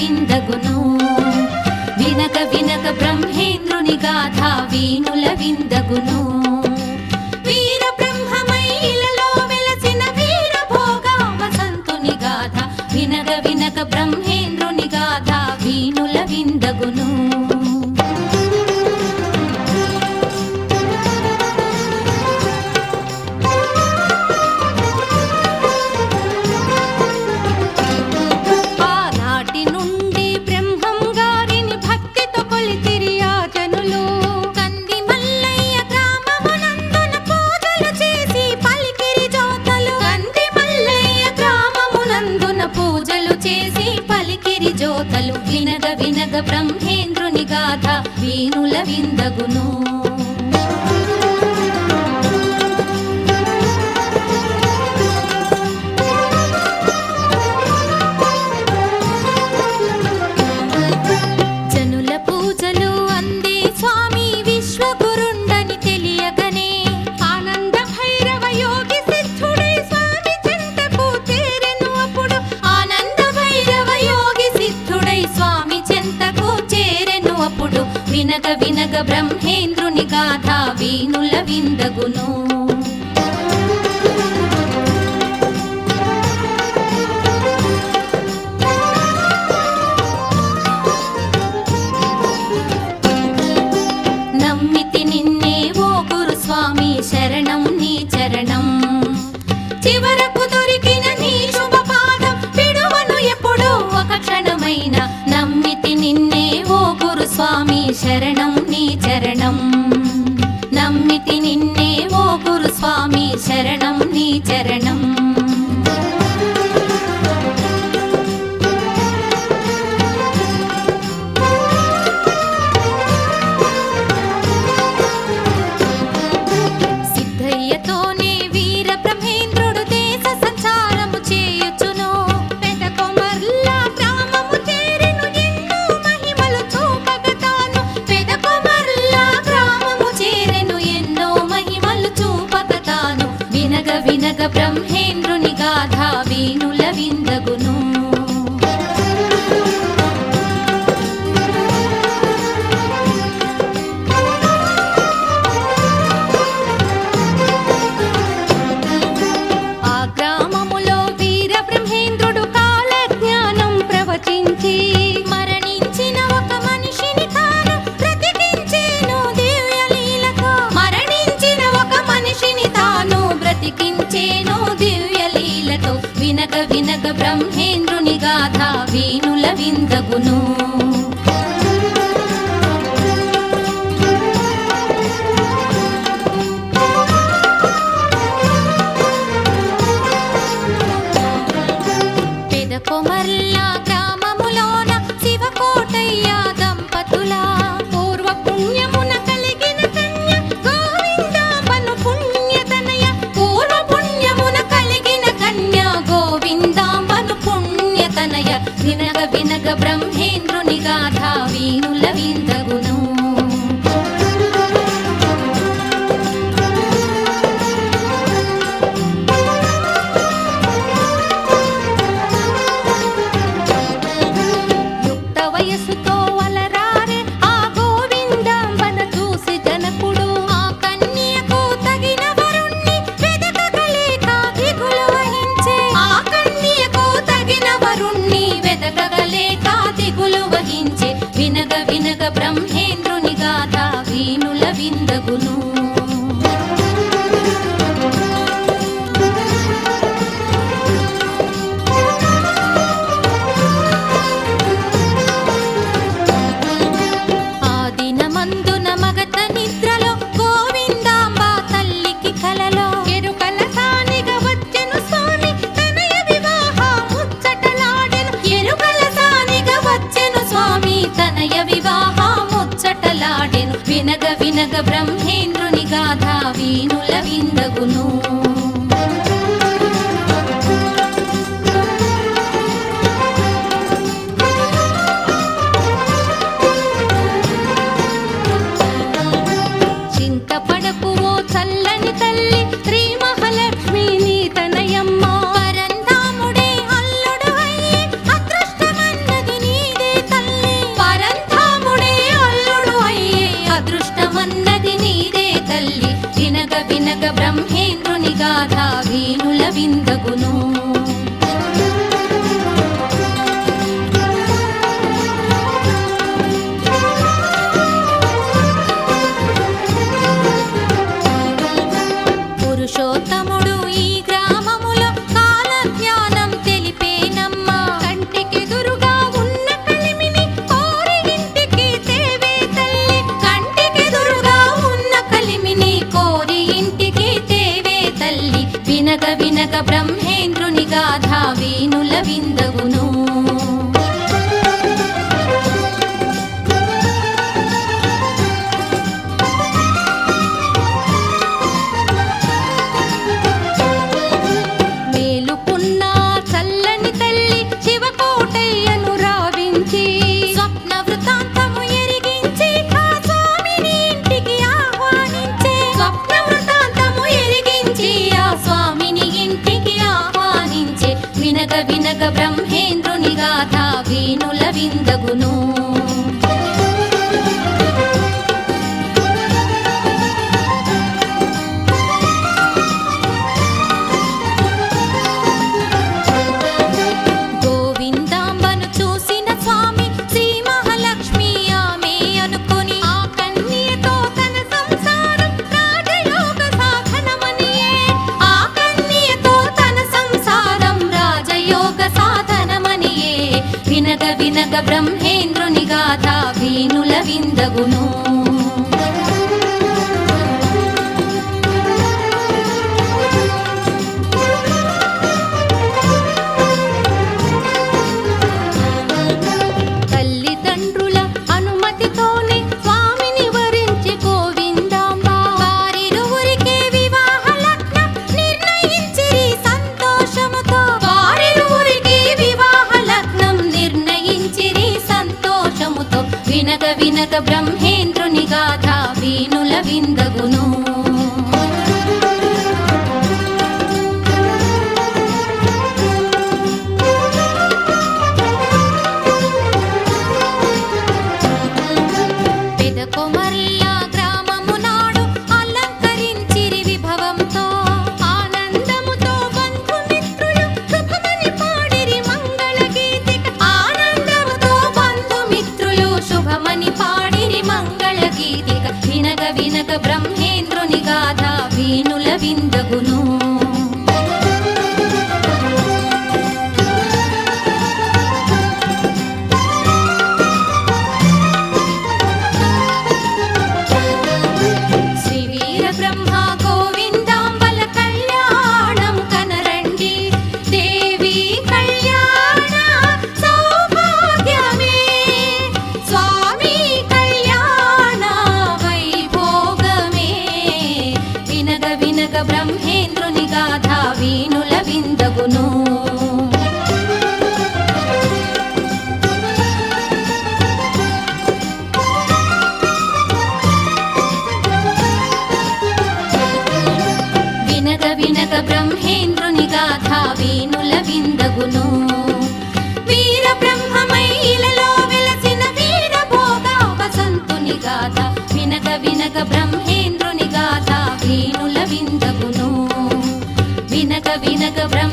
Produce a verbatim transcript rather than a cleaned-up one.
విందగును వినక వినక బ్రహ్మేంద్రుని గాథ వీణుల విందగును వీర బ్రహ్మమైలలో వెలసిన వీర భోగ వసంతుని గాథ వినక వినక బ్రహ్మేంద్రుని గాథ వీణుల విందగును జ్యోతలు వినగ వినగ బ్రహ్మేంద్రుని గాథ వీణుల విందగును జనుల పూజలు అందే స్వామి విశ్వగురుండని తెలియగనే ఆనంద భైరవ యోగి సిద్ధుడై స్వామి చెంతకు చేరెను అప్పుడు ఆనంద భైరవ యోగి సిద్ధుడై స్వామి చెంతకు చేరెను అప్పుడు వినగ వినగ బ్రహ్మేంద్రుని గాథ వీణుల విందగును నమ్మితి నిన్నే ఓ గురు స్వామి శరణం నీ చరణం చివరకు దొరికిన నీ శుభ పాదం విడువను ఎప్పుడు ఒక క్షణమైన నమ్మితి నిన్నే ఓ గురు స్వామి శరణం నీ చరణం నమ్మితి నిన్నే ఓ గురు స్వామి శరణం నీ చరణం సిద్ధయ్యతోనే వీర బ్రహ్మేంద్రుడు దేశ సంచారము చేయుచును పెదకొమర్ల గ్రామము చేరెను ఎన్నో మహిమలు చూపగతాను పెదకొమర్ల గ్రామము చేరెను ఎన్నో మహిమలు చూపగతాను వినగ వినగ బ్రహ్మేంద్రుని గాథ వీణుల విందగును ఆ గ్రామములో వీర బ్రహ్మేంద్రుడు కాల జ్ఞానం ప్రవచించి మరణించిన ఒక మనిషిని తాను బ్రతికించేను దివ్య లీలతో మరణించిన ఒక మనిషిని తాను బ్రతికించేను దివ్య లీలతో వినగ వినగ బ్రహ్మేంద్రుని గాథ వీణుల విందగును పెదకొమర్ల గ్రామములోన శివకోటయ్య దంపతుల పూర్వ పుణ్యమున కలిగిన కన్య గోవిందాంబను పుణ్యతనయ పూర్వ పుణ్యమున కలిగిన కన్య గోవిందాంబను పుణ్యతనయ వినగ వినగ బ్రహ్మేంద్రుని గాథ వీణుల విందగును యుక్త వయసుతో అలరారే ఆ గోవిందాంబన చూసి జనకుడు ఆ కన్యకు తగిన వరుణ్ణి వెదకగలేక దిగులు వహించే ఆ కన్యకు తగిన వరుణ్ణి వెదకగలేక దిగులు వహించే వినగ వినగ బ్రహ్మేంద్రుని గాథ వీణుల విందగును ఆ దినమందున మగత నిద్రలో గోవిందాంబ తల్లికి కలలో ఎరుకల సానిగా వచ్చెను స్వామి తనయ వివాహ ముచ్చటలాడెను ఎరుకల సానిగా వచ్చెను స్వామి తనయ వివాహ ముచ్చటలాడెను వినగ వినగ బ్రహ్మేంద్రుని గాథ వీణుల విందగును చింతపడకు ఓ చల్లని తల్లి శ్రీ మహాలక్ష్మి నీ తనయమ్మ పరంధాముడే అల్లుడు అయ్యి అదృష్టమన్నది నీదే వీణుల విందగును. గోవిందాంబను చూసిన స్వామి శ్రీ మహాలక్ష్మి ఆమె అనుకొని ఆ కన్యతో తన సంసారం రాజయోగ సాధనమనియే. ఆ కన్యతో తన సంసారం రాజయోగ సాధనమనియే. వినగ వినగ బ్రహ్మేంద్రుని గాథ వీణుల విందగును. తల్లిదండ్రుల అనుమతితోనే స్వామిని వరించి గోవిందాంబ వారిరువురికే వివాహ లగ్నం నిర్ణయించిరి సంతోషముతో. వారిరువురికి వివాహ లగ్నం నిర్ణయించిరి సంతోషముతో. వినగ వినగ బ్రహ్మేంద్రుని గాథ వీణుల విందగును. పెదకొమర్ల గ్రామము నాడు అలంకరించిరి విభవంతో. ఆనందముతో బంధుమిత్రులు సుఖమని పాడిరి మంగళ గీతిక. ఆనందముతో బంధుమిత్రులు శుభమని పాడిరి మంగళ గీతిక. వినగ వినగ బ్రహ్మేంద్రుని గాథ వీణుల విందగును. శ్రీ వీర బ్రహ్మ గోవిందాంబల కళ్యాణం కనరండి. దేవి కళ్యాణ సౌభాగ్యమే. స్వామి కళ్యాణ వైభోగమే. వినగ వినగ బ్రహ్మేంద్రుని గాథ వీణుల విందగును. వినగ వినగ బ్రహ్మేంద్రుని గాథ వీణుల విందగును. వీర బ్రహ్మమై ఇలలో వెలసిన వీర భోగ వసంతుని గాథ. వినగ వినగ బ్రహ్మేంద్రుని గాథ వీణుల విందగును. వినగ వినగ బ్రహ్మ